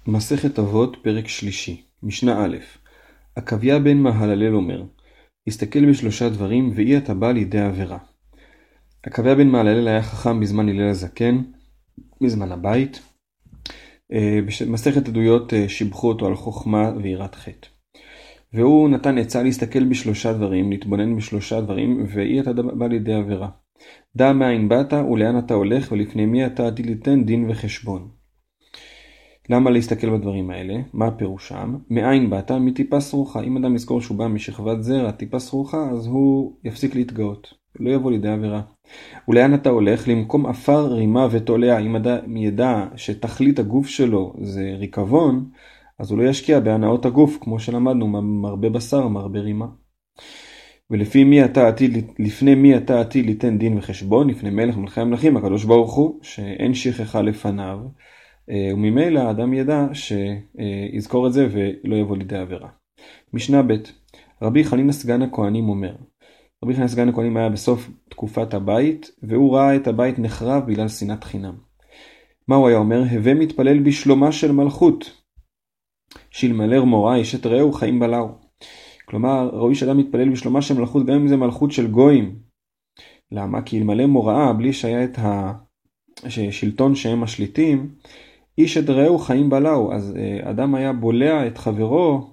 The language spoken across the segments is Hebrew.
מסכת אבות, פרק שלישי, משנה א'. עקביה בן מהללל אומר, הסתכל בשלושה דברים ואי אתה בא לידי עבירה. עקביה בן מהללל היה חכם בזמן הלל הזקן, בזמן הבית. במסכת עדויות שיבחו אותו על חוכמה ויראת חטא. והוא נתן עצה להסתכל בשלושה דברים, להתבונן בשלושה דברים, ואי אתה בא לידי עבירה. דע מאין באת ולאן אתה הולך ולפני מי אתה עתיד ליתן דין וחשבון. למה להסתכל בדברים האלה? מה פירושם? מאין באת? מטיפה סרוחה. אם אדם יזכור שהוא בא משכבת זרע, טיפה סרוחה, אז הוא יפסיק להתגאות. לא יבוא לידי עבירה. ולאן אתה הולך? למקום אפר, רימה ותולע. אם אדם ידע שתכלית הגוף שלו זה ריקבון, אז הוא לא ישקיע בהנאות הגוף, כמו שלמדנו, מרבה בשר, מרבה רימה. ולפני מי אתה עתיד ליתן דין וחשבון, לפני מלך מלכי המלכים, הקדוש ברוך הוא, שאין שכחה לפניו, וממילא האדם ידע שיזכור את זה ולא יבוא לידי עבירה. משנה ב'. רבי חנינא סגן הכהנים אומר, רבי חנינא סגן הכהנים היה בסוף תקופת הבית, והוא ראה את הבית נחרב בגלל שנאת חינם. מה הוא היה אומר? הווה מתפלל בשלומה של מלכות, שאלמלא מוראה אשת רעהו חיים בלעו. כלומר, ראוי שאדם מתפלל בשלומה של מלכות, גם אם זה מלכות של גויים. למה? כי אלמלא מוראה, בלי שהיה את השלטון שהם משליטים, איש את רעהו חיים בלעו. אז אדם היה בולע את חברו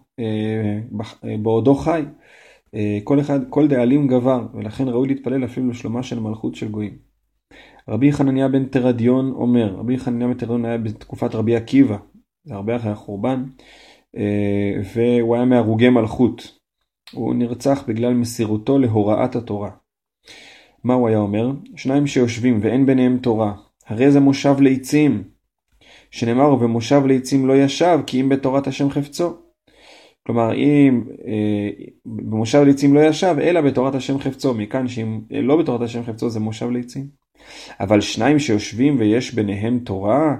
בעודו חי. כל דאלים גבר, ולכן ראוי להתפלל אפילו לשלומה של מלכות של גויים. רבי חנניה בן תרדיון אומר, רבי חנניה בן תרדיון היה בתקופת רבי עקיבא, זה הרבה אחרי החורבן, והוא היה מהרוגי מלכות. הוא נרצח בגלל מסירותו להוראת התורה. מה הוא היה אומר? שניים שיושבים ואין ביניהם תורה, הרי זה מושב לעצים, שנאמר ובמושב לעצים לא ישב, כי אם בתורת השם חפצו. כלומר, אם במושב לעצים לא ישב, אלא בתורת השם חפצו, מכאן שאם לא בתורת השם חפצו זה מושב לעצים. אבל שניים שיושבים ויש ביניהם תורה,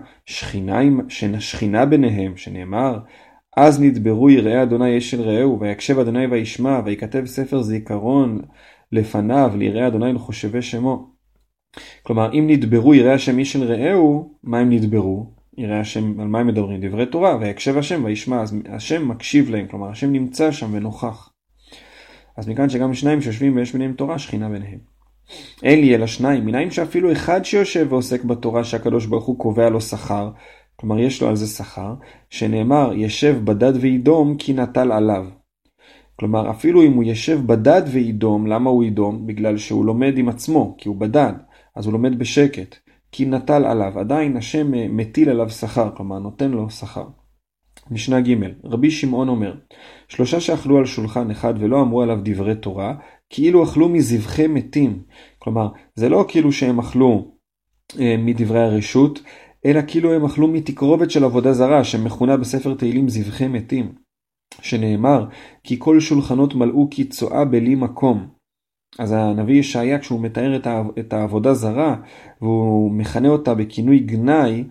שכינה ביניהם, שנאמר, אז נדברו יראי אדוני אש של רעהו, ויקשב אדוני וישמע, ויקטב ספר זיכרון לפניו, ליראי אדוני לחושבי שמו. כלומר, אם נדברו יראי השם איש של רעהו, מה הם נדברו? יראי השם, על מה הם מדברים? דברי תורה, ויקשב השם וישמע, אז השם מקשיב להם, כלומר, השם נמצא שם ונוכח. אז מכאן שגם שניים שיושבים ויש ביניהם תורה, שכינה ביניהם. אין לי אלא שניים, מנין שאפילו אחד שיושב ועוסק בתורה שהקדוש ברוך הוא קובע לו שכר, כלומר יש לו על זה שכר, שנאמר ישב בדד וידום כי נטל עליו. כלומר אפילו אם הוא ישב בדד וידום, למה הוא ידום? בגלל שהוא לומד עם עצמו, כי הוא בדד, אז הוא לומד בשקט, כי נטל עליו, עדיין השם מטיל עליו שכר, כלומר נותן לו שכר. משנה ג'. רבי שמעון אומר, שלושה שאכלו על שולחן אחד ולא אמרו עליו דברי תורה, כאילו אכלו מזבחי מתים. כלומר, זה לא כאילו שהם אכלו מדברי הרשות, אלא כאילו הם אכלו מתקרובת של עבודה זרה, שמכונה בספר תהילים זבחי מתים. שנאמר, כי כל שולחנות מלאו כצועה בלי מקום. אז הנביא ישעיה, כשהוא מתאר את העבודה זרה, והוא מכנה אותה בכינוי גנאי,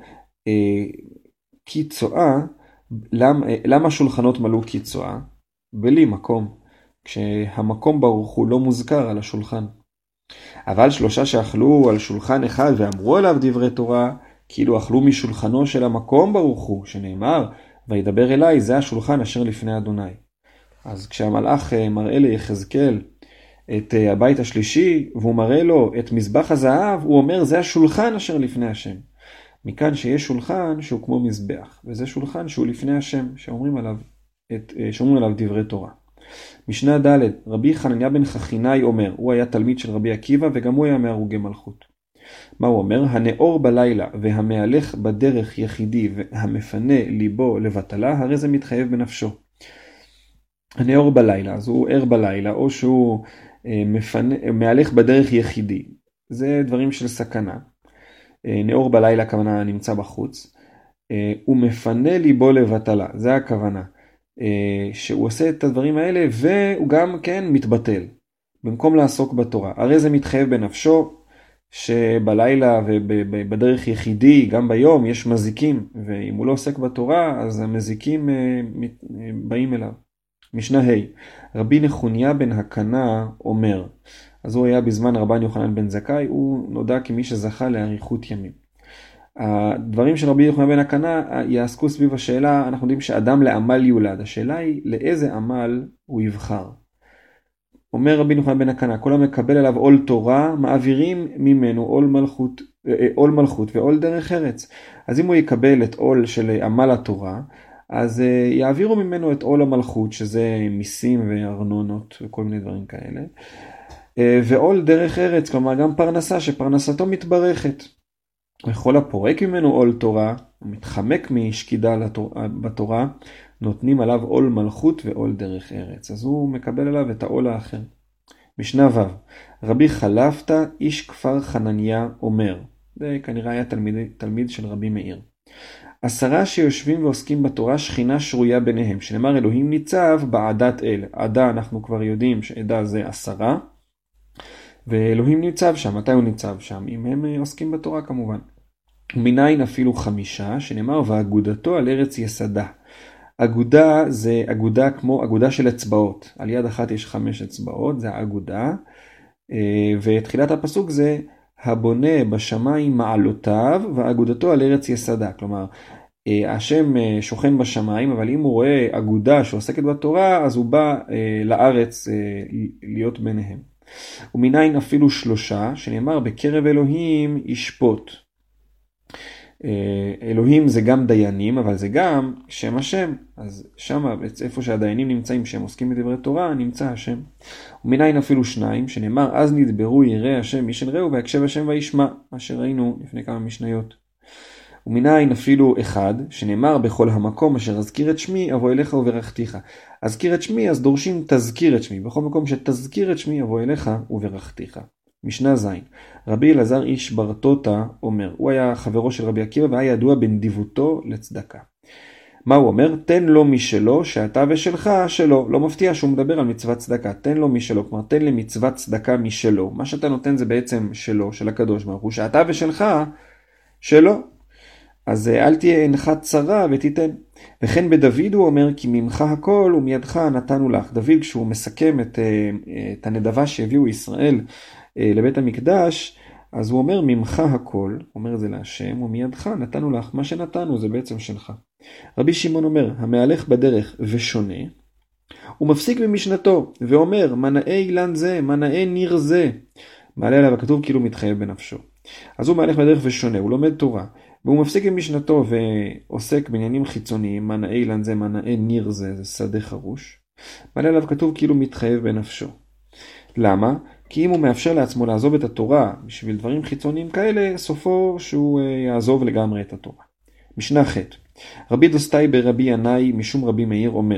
כצועה, למה שולחנות מלאו כצועה? בלי מקום. כשהמקום ברוך הוא לא מוזכר על השולחן. אבל שלושה שאכלו על שולחן אחד ואמרו עליו דברי תורה, כאילו אכלו משולחנו של המקום ברוך הוא, שנאמר, וידבר אליי, זה השולחן אשר לפני אדוני. אז כשהמלאך מראה ליחזקאל את הבית השלישי, והוא מראה לו את מזבח הזהב, הוא אומר, זה השולחן אשר לפני השם. מכאן שיש שולחן שהוא כמו מזבח, וזה שולחן שהוא לפני השם, שאומרים עליו דברי תורה. משנה ד'. רבי חנניה בן חכינאי אומר, הוא היה תלמיד של רבי עקיבא וגם הוא היה מהרוגי מלכות. מה הוא אומר? הנאור בלילה והמהלך בדרך יחידי והמפנה ליבו לבטלה, הרי זה מתחייב בנפשו. הנאור בלילה, אז הוא ער בלילה, או שהוא מהלך בדרך יחידי. זה דברים של סכנה. נאור בלילה הכוונה נמצא בחוץ. הוא מפנה ליבו לבטלה, זה הכוונה. שהוא עושה את הדברים האלה והוא גם כן מתבטל במקום לעסוק בתורה. הרי זה מתחייב בנפשו שבלילה ובדרך יחידי גם ביום יש מזיקים, ואם הוא לא עוסק בתורה אז המזיקים באים אליו. משנה ה'. רבי נחוניה בן הקנה אומר, אז הוא היה בזמן רבן יוחנן בן זכאי, הוא נודע כמי שזכה לאריכות ימים. הדברים של רבי יוחנן בן הקנה יעסקו סביב השאלה, אנחנו יודעים שאדם לעמל יולד, השאלה היא לאיזה עמל הוא יבחר. אומר רבי יוחנן בן הקנה, כל המקבל עליו עול תורה, מעבירים ממנו עול מלכות ועול דרך ארץ. אז אם הוא יקבל את עול של עמל התורה, אז יעבירו ממנו את עול המלכות, שזה מיסים וארנונות וכל מיני דברים כאלה. ועול דרך ארץ, כלומר גם פרנסה שפרנסתו מתברכת. וכל הפורק ממנו עול תורה, הוא מתחמק משקידה בתורה, נותנים עליו עול מלכות ועול דרך ארץ. אז הוא מקבל עליו את העול האחר. משנה ו' רבי חלפתא איש כפר חנניה אומר, זה כנראה היה תלמיד של רבי מאיר. 10 שיושבים ועוסקים בתורה שכינה שרויה ביניהם, שנאמר אלוהים ניצב בעדת אל. עדה אנחנו כבר יודעים שעדה זה 10, ואלוהים ניצב שם. מתי הוא ניצב שם? אם הם עוסקים בתורה כמובן. ומניין אפילו 5, שנאמר ואגודתו על ארץ יסדה. אגודה זה אגודה כמו אגודה של אצבעות. על יד אחת יש 5 אצבעות, זה האגודה. ותחילת הפסוק זה הבונה בשמיים מעלותיו ואגודתו על ארץ יסדה. כלומר, השם שוכן בשמיים, אבל אם הוא רואה אגודה שעוסקת בתורה, אז הוא בא לארץ להיות ביניהם. ומניין אפילו 3, שנאמר בקרב אלוהים ישפוט. אלוהים זה גם דיינים, אבל זה גם שם השם. אז שם, איפה שהדיינים נמצאים, שהם עוסקים בדברי תורה, נמצא השם. ומניין אפילו 2, שנאמר, אז נדברו ירא השם איש אל רעהו, ויקשב השם וישמע, מה שראינו לפני כמה משניות. ומניין אפילו 1, שנאמר, בכל המקום אשר אזכיר את שמי, אבוא אליך וברכתיך. אזכיר את שמי, אז דורשים תזכיר את שמי. בכל מקום שתזכיר את שמי, אבוא אליך וברכתיך. משנה ז' רבי אלעזר איש ברטוטה אומר, הוא היה חברו של רבי עקיבא והיה ידוע בנדיבותו לצדקה. מה הוא אומר? תן לו משלו, שאתה ושלך שלו. לא מפתיע שהוא מדבר על מצוות צדקה. תן לו משלו, כלומר תן למצוות צדקה משלו. מה שאתה נותן זה בעצם שלו, של הקדוש ברוך הוא, שאתה ושלך שלו. אז אל תהיה עינך צרה ותיתן. וכן בדוד הוא אומר, כי ממך הכל ומידך נתנו לך. דוד כשהוא מסכם את הנדבה שהביאו ישראל לבית המקדש, אז הוא אומר, ממך הכל, אומר את זה להשם, ומידך נתנו לך. מה שנתנו זה בעצם שלך. רבי שמעון אומר, המהלך בדרך ושונה, הוא מפסיק במשנתו, ואומר, מנאי אילן זה, מנאי ניר זה. מעלה עליו הכתוב כאילו מתחייב בנפשו. אז הוא מהלך בדרך ושונה, הוא לומד תורה, והוא מפסיק במשנתו ועוסק בעניינים חיצוניים, מנאי אילן זה, מנאי ניר זה, זה שדה חרוש. מעלה עליו כתוב כאילו מתחייב בנפשו. למה? כי אם הוא מאפשר לעצמו לעזוב את התורה בשביל דברים חיצוניים כאלה, סופו שהוא יעזוב לגמרי את התורה. משנה ח' רבי דוסטאי ברבי ינאי משום רבי מאיר אומר,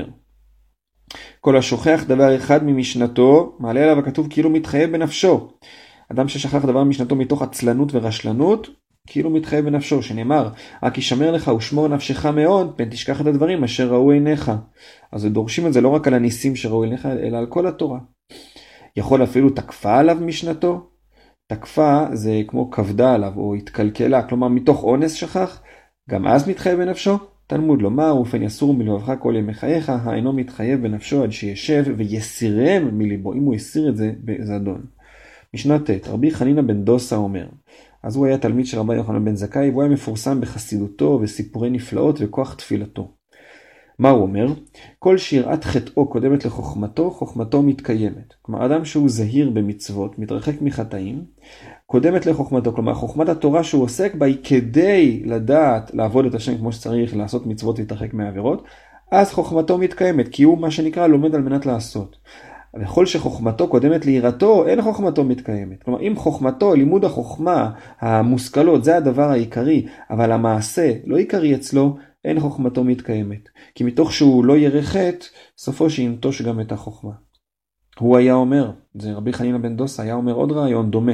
כל השוכח דבר אחד ממשנתו, מעלה עליו הכתוב כאילו מתחייב בנפשו. אדם ששכח דבר משנתו מתוך עצלנות ורשלנות, כאילו מתחייב בנפשו, שנאמר, רק ישמר לך ושמור נפשך מאוד, פן תשכח את הדברים אשר ראו עיניך. אז דורשים את זה לא רק על הניסים שראו עיניך, אלא על כל התורה. יכול אפילו תקפה עליו משנתו. תקפה זה כמו כבדה עליו או התקלקלה, כלומר מתוך אונס שכח, גם אז מתחייב בנפשו. תלמוד לומר, ופן יסור מלבבך כל ימי חייך, האינו מתחייב בנפשו עד שישב ויסירם מליבו, אם הוא יסיר את זה בזדון. משנה ט' רבי חנינא בן דוסה אומר, אז הוא היה תלמיד של רבי יוחנן בן זכאי, והוא היה מפורסם בחסידותו וסיפורי נפלאות וכוח תפילתו. מה הוא אומר? כל שיראת חטאו קודמת לחוכמתו, חוכמתו מתקיימת. כלומר, אדם שהוא זהיר במצוות, מתרחק מחטאים, קודמת לחוכמתו. כלומר, חוכמת התורה שהוא עוסק בה היא כדי לדעת לעבוד את השם כמו שצריך, לעשות מצוות להתרחק מהעבירות, אז חוכמתו מתקיימת, כי הוא מה שנקרא לומד על מנת לעשות. וכל שחוכמתו קודמת ליראתו, אין חוכמתו מתקיימת. כלומר, אם חוכמתו, לימוד החוכמה, המושכלות, זה הדבר העיקרי, אבל המעשה לא עיקרי אצלו, אין חוכמתו מתקיימת. כי מתוך שהוא לא ירא חטא, סופו שינטוש גם את החוכמה. הוא היה אומר, זה רבי חנינא בן דוסה, היה אומר עוד רעיון דומה.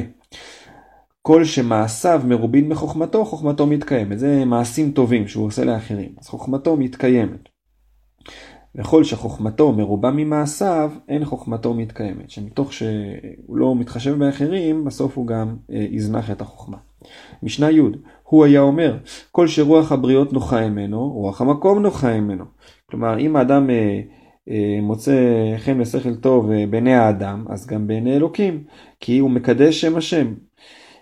כל שמעשיו מרובין בחוכמתו, חוכמתו מתקיימת. זה מעשים טובים שהוא עושה לאחרים. אז חוכמתו מתקיימת. וכל שחוכמתו מרובה ממעשיו, אין חוכמתו מתקיימת. שמתוך שהוא לא מתחשב באחרים, בסוף הוא גם יזנח את החוכמה. משנה י' הוא היה אומר, כל שרוח הבריות נוחה ממנו, רוח המקום נוחה ממנו. כלומר, אם האדם מוצא חן ושכל טוב בעיני האדם, אז גם בעיני אלוקים, כי הוא מקדש שם השם.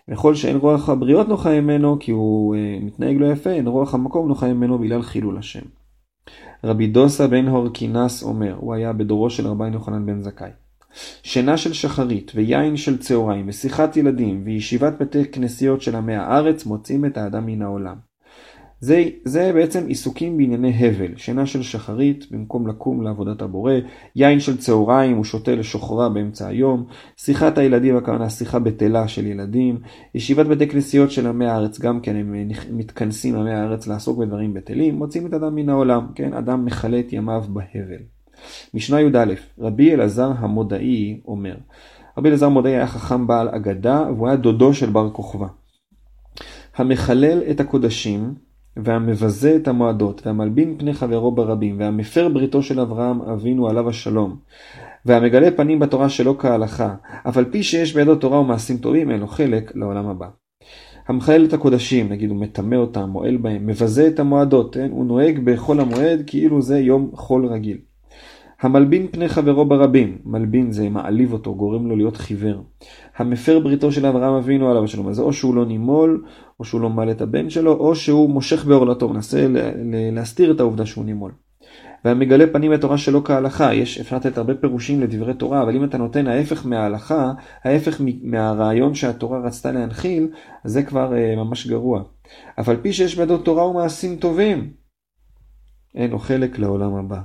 וכל שאין רוח הבריות נוחה ממנו, כי הוא מתנהג לא יפה, אין רוח המקום נוחה ממנו בגלל חילול השם. רבי דוסה בן הורקינס אומר, הוא היה בדורו של רבי יוחנן בן זכאי, שינה של שחרית ויין של צהריים ושיחת ילדים וישיבת בתי כנסיות של עמי הארץ מוצאים את האדם מן העולם. זה בעצם עיסוקים בענייני הבל, שינה של שחרית במקום לקום לעבודת הבורא, יין של צהריים הוא שותה לשוחרה באמצע היום, שיחת הילדים הכוונה שיחה בטלה של ילדים, ישיבת בתי כנסיות של עמי הארץ גם כן הם מתכנסים עמי הארץ לעסוק בדברים בטלים, מוצאים את האדם מן העולם, כן, אדם מחלה את ימיו בהבל. משנה י"א, רבי אלעזר המודעי אומר, רבי אלעזר המודעי היה חכם בעל אגדה והוא היה דודו של בר כוכבא. המחלל את הקודשים והמבזה את המועדות והמלבין פני חברו ברבים והמפר בריתו של אברהם אבינו עליו השלום והמגלה פנים בתורה שלא כהלכה, אף על פי שיש בידו תורה ומעשים טובים אין לו חלק לעולם הבא. המחלל את הקודשים, נגיד הוא מטמא אותם, מועל בהם, מבזה את המועדות, הוא נוהג בכל המועד כאילו זה יום חול רגיל. המלבין פני חברו ברבים, מלבין זה מעליב אותו, גורם לו להיות חיוור. המפר בריתו של אברהם אבינו עליו השלום, אז או שהוא לא נימול, או שהוא לא מעל את הבן שלו, או שהוא מושך בעורלתו, מנסה להסתיר את העובדה שהוא נימול. והמגלה פנים בתורה שלא כהלכה, אפשר לתת הרבה פירושים לדברי תורה, אבל אם אתה נותן ההפך מההלכה, ההפך מהרעיון שהתורה רצתה להנחיל, אז זה כבר ממש גרוע. אבל פי שיש בידו תורה ומעשים טובים, אין לו חלק לעולם הבא.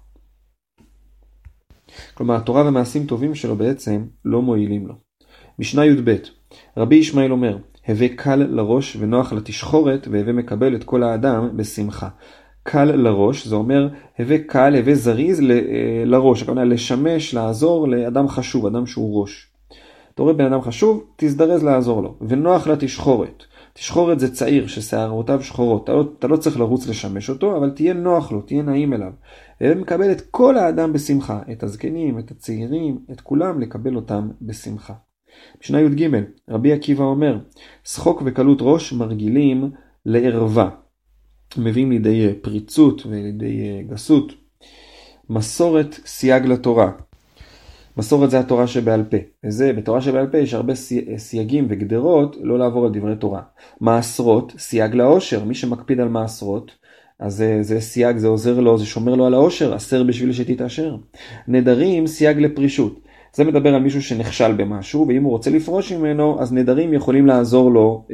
כלומר, התורה ומעשים טובים שלו בעצם לא מועילים לו. משנה י"ב, רבי ישמעאל אומר, הווה קל לראש ונוח לתשחורת, והווה מקבל את כל האדם בשמחה. קל לראש, זה אומר, הווה קל, הווה זריז לראש, הכוונה לשמש, לעזור לאדם חשוב, אדם שהוא ראש. אתה רואה בן אדם חשוב, תזדרז לעזור לו. ונוח לתשחורת. תשחורת זה צעיר ששערותיו שחורות, אתה לא צריך לרוץ לשמש אותו, אבל תהיה נוח לו, תהיה נעים אליו. ומקבל את כל האדם בשמחה, את הזקנים, את הצעירים, את כולם לקבל אותם בשמחה. משנה י"ג, רבי עקיבא אומר, שחוק וקלות ראש מרגילים לערווה. מביאים לידי פריצות ולידי גסות. מסורת סייג לתורה. מסורת זה התורה שבעל פה. וזה, בתורה שבעל פה יש הרבה סייגים וגדרות לא לעבור על דברי תורה. מעשרות, סייג לעושר. מי שמקפיד על מעשרות, אז זה סייג, זה עוזר לו, זה שומר לו על העושר, אסר בשביל שתתעשר. נדרים, סייג לפרישות. זה מדבר על מישהו שנכשל במשהו, ואם הוא רוצה לפרוש ממנו, אז נדרים יכולים לעזור לו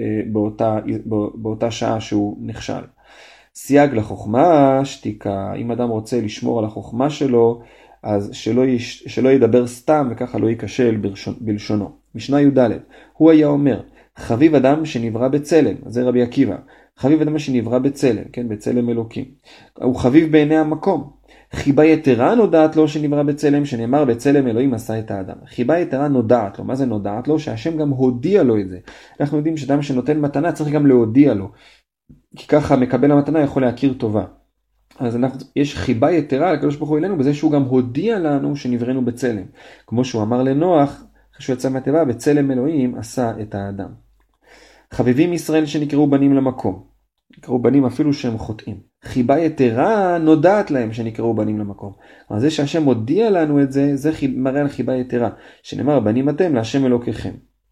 באותה שעה שהוא נכשל. סייג לחוכמה, שתיקה. אם אדם רוצה לשמור על החוכמה שלו, אז שלא ידבר סתם וככה לא ייכשל בלשונו. משנה י"ד, הוא היה אומר, חביב אדם שנברא בצלם, זה רבי עקיבא, חביב אדם שנברא בצלם, כן, בצלם אלוקים. הוא חביב בעיני המקום. חיבה יתרה נודעת לו שנברא בצלם, שנאמר בצלם אלוהים עשה את האדם. חיבה יתרה נודעת לו. מה זה נודעת לו? שהשם גם הודיע לו את זה. אנחנו יודעים שאדם שנותן מתנה צריך גם להודיע לו. כי ככה מקבל המתנה יכול להכיר טובה. אז יש חיבה יתרה לקדוש ברוך הוא אלינו בזה שהוא גם הודיע לנו שנבראנו בצלם. כמו שהוא אמר לנוח, אחרי שהוא יצא מהטבע, בצלם אלוהים עשה את האדם. חביבים ישראל שנקראו בנים למקום. נקראו בנים אפילו שהם חוטאים. חיבה יתרה נודעת להם שנקראו בנים למקום. אבל זה שהשם הודיע לנו את זה, זה מראה על חיבה יתרה. שנאמר בנים אתם להשם אלוקיכם.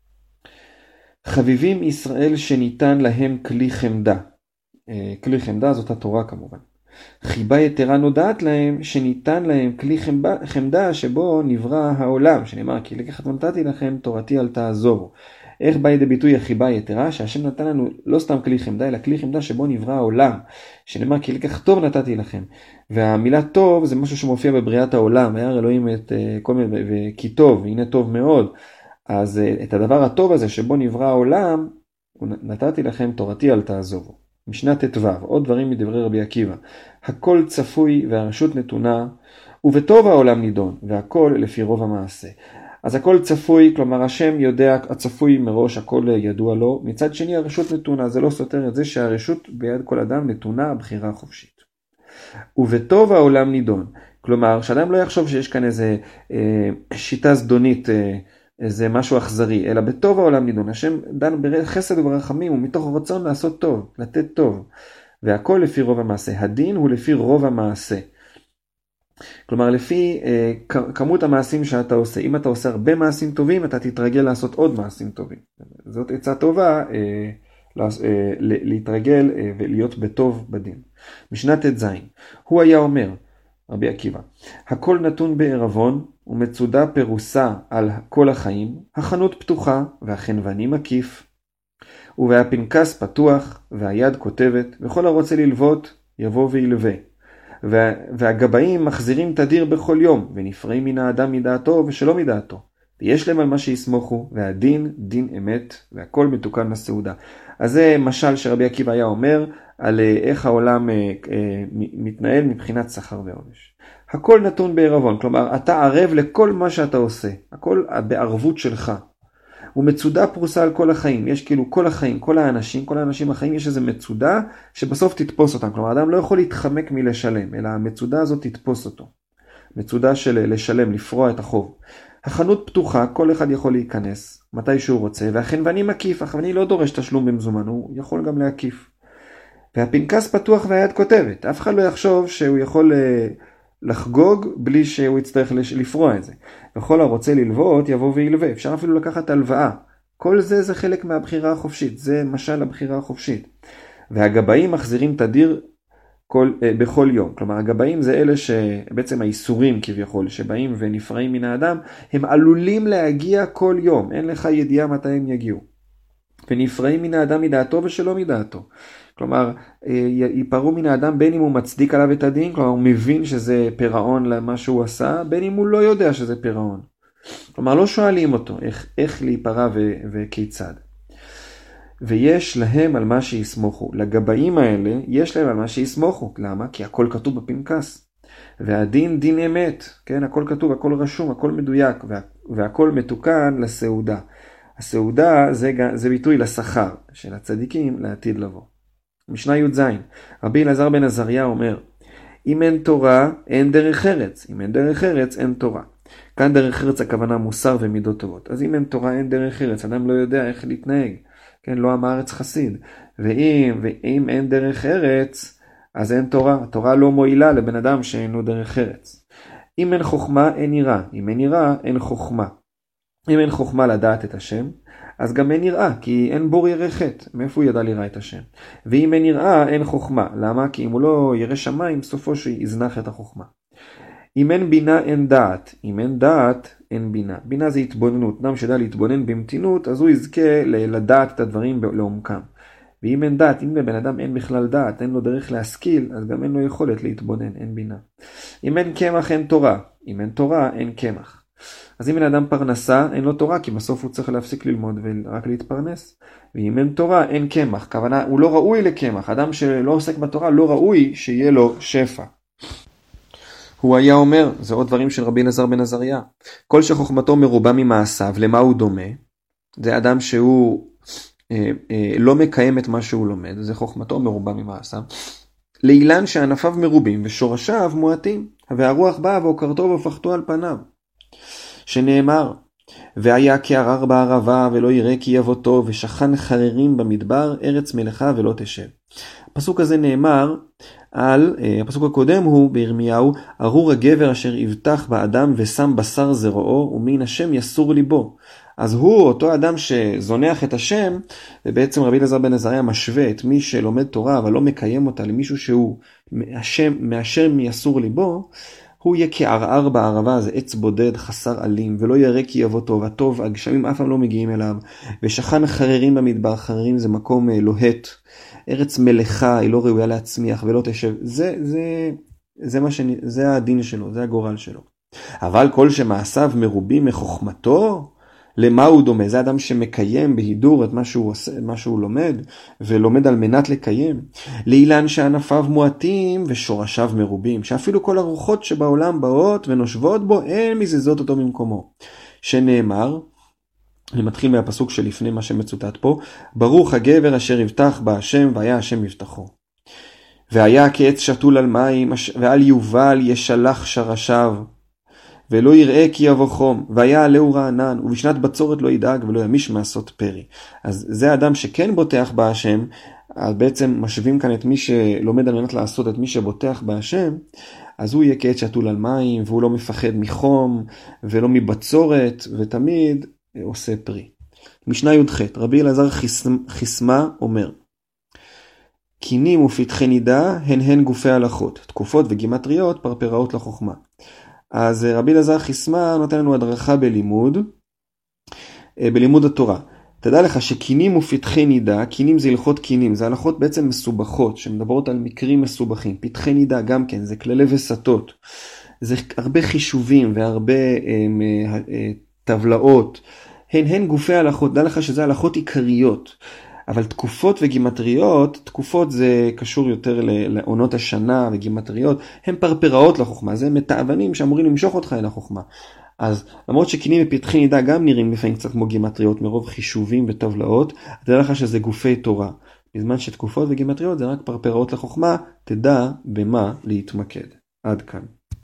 חביבים ישראל שניתן להם כלי חמדה. כלי חמדה זאת התורה כמובן. חיבה יתרה נודעת להם שניתן להם כלי חמדה שבו נברא העולם. שנאמר כי לקחת ונתתי לכם תורתי אל תעזורו. איך בא ידי ביטוי החיבה יתרה? שהשם נתן לנו לא סתם כלי חמדה, אלא כלי חמדה שבו נברא העולם. שנאמר כי לקח טוב נתתי לכם. והמילה טוב זה משהו שמופיע בבריאת העולם. היה אלוהים את כל מיני, וכי טוב, הנה טוב מאוד. אז את הדבר הטוב הזה שבו נברא העולם, נתתי לכם תורתי אל תעזובו. משנה ט"ו, עוד דברים מדברי רבי עקיבא. הכל צפוי והרשות נתונה, ובטוב העולם נידון, והכל לפי רוב המעשה. אז הכל צפוי, כלומר השם יודע, הצפוי מראש, הכל ידוע לו. מצד שני הרשות נתונה, זה לא סותר את זה שהרשות ביד כל אדם נתונה הבחירה חופשית. ובטוב העולם נידון, כלומר שאדם לא יחשוב שיש כאן איזה שיטה זדונית, איזה משהו אכזרי, אלא בטוב העולם נידון. השם דן בחסד וברחמים ומתוך רצון לעשות טוב, לתת טוב. והכל לפי רוב המעשה. הדין הוא לפי רוב המעשה. כלומר, לפי כמות המעשים שאתה עושה. אם אתה עושה הרבה מעשים טובים, אתה תתרגל לעשות עוד מעשים טובים. זאת עצה טובה להתרגל ולהיות בטוב בדין. משנה ט"ז, הוא היה אומר, רבי עקיבא, הכל נתון בערבון ומצודה פרוסה על כל החיים, החנות פתוחה והחנווני מקיף, והפנקס פתוח והיד כותבת, וכל הרוצה ללוות יבוא וילווה. והגבאים מחזירים תדיר בכל יום, ונפרעים מן האדם מדעתו ושלא מדעתו. ויש להם על מה שיסמוכו, והדין דין אמת, והכל מתוקן לסעודה. אז זה משל שרבי עקיבא היה אומר, על איך העולם מתנהל מבחינת שכר ועונש. הכל נתון בערבון, כלומר, אתה ערב לכל מה שאתה עושה, הכל בערבות שלך. ומצודה פרוסה על כל החיים, יש כאילו כל החיים, כל האנשים החיים, יש איזו מצודה שבסוף תתפוס אותם, כלומר, האדם לא יכול להתחמק מלשלם, אלא המצודה הזאת תתפוס אותו. מצודה של לשלם, לפרוע את החוב. החנות פתוחה, כל אחד יכול להיכנס, מתי שהוא רוצה, והחנווני מקיף, החנווני לא דורש תשלום במזומן, הוא יכול גם להקיף. והפנקס פתוח והיד כותבת, אף אחד לא יחשוב שהוא יכול לחגוג בלי שהוא יצטרך לפרוע את זה. וכל הרוצה ללוות יבוא וילווה, אפשר אפילו לקחת הלוואה. כל זה זה חלק מהבחירה החופשית, זה משל הבחירה החופשית. והגבאים מחזירים תדיר בכל יום. כלומר, הגבאים זה אלה שבעצם האיסורים כביכול, שבאים ונפרעים מן האדם, הם עלולים להגיע כל יום, אין לך ידיעה מתי הם יגיעו. ונפרעים מן האדם מדעתו ושלא מדעתו. כלומר, ייפרו מן האדם בין אם הוא מצדיק עליו את הדין, כלומר הוא מבין שזה פירעון למה שהוא עשה, בין אם הוא לא יודע שזה פירעון. כלומר, לא שואלים אותו איך להיפרע וכיצד. ויש להם על מה שיסמוכו. לגבאים האלה יש להם על מה שיסמוכו. למה? כי הכל כתוב בפנקס. והדין דין אמת. כן? הכל כתוב, הכל רשום, הכל מדויק, והכל מתוקן לסעודה. הסעודה זה ביטוי לשכר של הצדיקים לעתיד לבוא. משנה י"ז, רבי אלעזר בן עזריה אומר, אם אין תורה, אין דרך ארץ. אם אין דרך ארץ, אין תורה. כאן דרך ארץ הכוונה מוסר ומידות טובות. אז אם אין תורה, אין דרך ארץ. אדם לא יודע איך להתנהג. כן, לא עם הארץ חסיד. ואם אין דרך ארץ, אז אין תורה. התורה לא מועילה לבן אדם שאינו דרך ארץ. אם אין חוכמה, אין יראה. אם אין יראה, אין חוכמה. אם אין חוכמה לדעת את השם, אז גם אין יראה, כי אין בור ירא חטא. מאיפה הוא ידע לראה את השם? ואם אין יראה, אין חוכמה. למה? כי אם הוא לא ירא שמיים, סופו שיזנח את החוכמה. אם אין בינה, אין דעת. אם אין דעת, אין בינה. בינה זה התבוננות. אדם שידע להתבונן במתינות, אז הוא יזכה לדעת את הדברים לעומקם. ואם אין דעת, אם לבן אדם אין בכלל דעת, אין לו דרך להשכיל, אז גם אין לו יכולת להתבונן, אין בינה. אם אין קמח, אין תורה. אם אין תורה, אין קמח. אז אם אין אדם פרנסה, אין לו תורה, כי בסוף הוא צריך להפסיק ללמוד ורק להתפרנס. ואם אין תורה, אין קמח. כוונה, הוא לא ראוי לקמח. אדם שלא עוסק בתורה, לא ראוי שיהיה לו שפע. הוא היה אומר, זה עוד דברים של רבי אלעזר בן עזריה, כל שחוכמתו מרובה ממעשיו, למה הוא דומה? זה אדם שהוא לא מקיים את מה שהוא לומד, זה חוכמתו מרובה ממעשיו. לאילן שענפיו מרובים ושורשיו מועטים, והרוח באה והוקרתו והופכתו על פניו. שנאמר, והיה כערר בערבה ולא יראה כי יבותו, ושכן חררים במדבר, ארץ מלאכה ולא תשב. הפסוק הזה נאמר הפסוק הקודם הוא בירמיהו, ארור הגבר אשר יבטח באדם ושם בשר זרועו, ומן השם יסור ליבו. אז הוא, אותו אדם שזונח את השם, ובעצם רבי אלעזר בן עזריה משווה את מי שלומד תורה אבל לא מקיים אותה למישהו שהוא מהשם יסור ליבו, הוא יהיה כערער בערבה, זה עץ בודד, חסר אלים, ולא יראה כי יבוא טוב, הטוב, הגשמים אף פעם לא מגיעים אליו, ושכן חררים במדבר, חררים זה מקום לוהט, ארץ מלאכה, היא לא ראויה להצמיח ולא תשב, זה הדין שלו, זה הגורל שלו. אבל כל שמעשיו מרובים מחוכמתו, למה הוא דומה? זה אדם שמקיים בהידור את מה שהוא עושה, את מה שהוא לומד, ולומד על מנת לקיים. לאילן שענפיו מועטים ושורשיו מרובים, שאפילו כל הרוחות שבעולם באות ונושבות בו, אין מזיזות אותו ממקומו. שנאמר, אני מתחיל מהפסוק שלפני מה שמצוטט פה, ברוך הגבר אשר יבטח בה השם, והיה השם יבטחו. והיה כעץ שתול על מים, ועל יובל ישלח שרשיו, ולא יראה כי יבוא חום, והיה עליהו רענן, ובשנת בצורת לא ידאג ולא ימיש מעשות פרי. אז זה האדם שכן בוטח בהשם, אז בעצם משווים כאן את מי שלומד על מנת לעשות את מי שבוטח בהשם, אז הוא יהיה כעת שתול על מים, והוא לא מפחד מחום, ולא מבצורת, ותמיד עושה פרי. משנה י"ח, רבי אלעזר חיסמה אומר, קינים ופתחי נידה הן גופי הלכות, תקופות וגימטריות פרפראות לחוכמה. אז רבי אלעזר חיסמה נותן לנו הדרכה בלימוד התורה. תדע לך שקינים ופתחי נידה, קינים זה הלכות קינים, זה הלכות בעצם מסובכות, שמדברות על מקרים מסובכים. פתחי נידה גם כן, זה כללי וסתות. זה הרבה חישובים והרבה טבלאות. הן גופי הלכות, תדע לך שזה הלכות עיקריות. אבל תקופות וגימטריות, תקופות זה קשור יותר לעונות השנה וגימטריות, הן פרפראות לחוכמה, זה מתאבנים שאמורים למשוך אותך אל החוכמה. אז למרות שקינים ופתחי נידה גם נראים לפעמים קצת כמו גימטריות מרוב חישובים וטבלאות, תדע לך שזה גופי תורה. בזמן שתקופות וגימטריות זה רק פרפראות לחוכמה, תדע במה להתמקד. עד כאן.